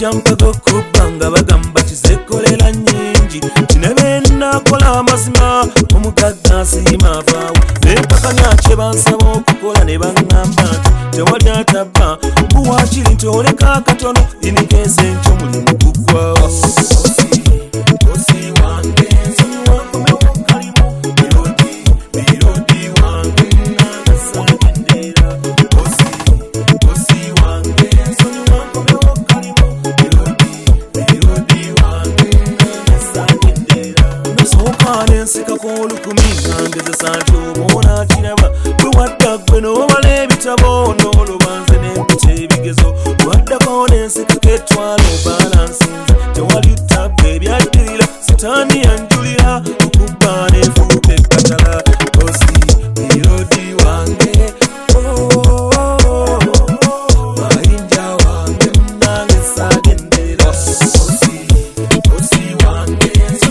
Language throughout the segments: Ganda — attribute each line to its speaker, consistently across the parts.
Speaker 1: jampago kubanga bagamba kizekolela nyingi kinebena kola amazima omugagga asiima avaawo nempakanya kye bansaba okukola ne baŋŋamba nti tewali atabba buwaakiri nti oleka akatono inikese nkyo mulimu guggwawo nsikako olukumi ngangezesa nti obaona akiraba bwe wadda ggwe n'obala ebitabo n'olubanze n'empita ebigezo lwaddako n'ensikako etwala obaala nsinze tewali tabba ebyaddirira sitaani yanjulira okubba n'efuuka ekkatala osi birodi wange mayinja wange munange saagenderera osi wange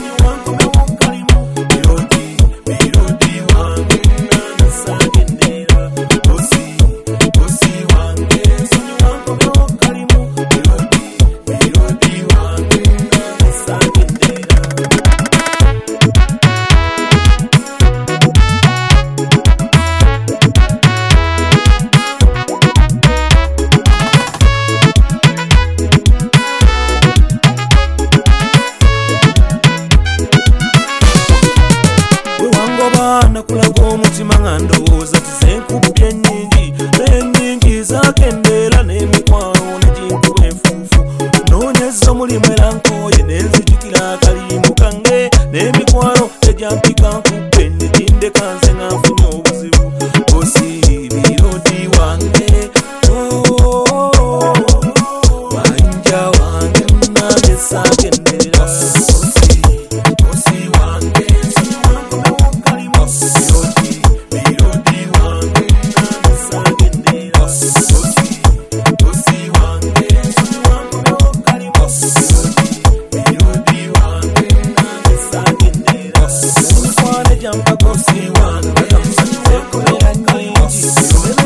Speaker 1: nakulaga omutima nga ndowooza tizenkubye ennyingi n'ennyingi zakendeera n'emikwano neginkuba enfuufu noonyeza omulimu era nkooye nenzijukira akalimu kange n'emikwano egyampika nkubbe negindeka nze nga nfunye obuzibu osi birodi wange mayinja wange munange saagenderera jampago si wana, but I'm such a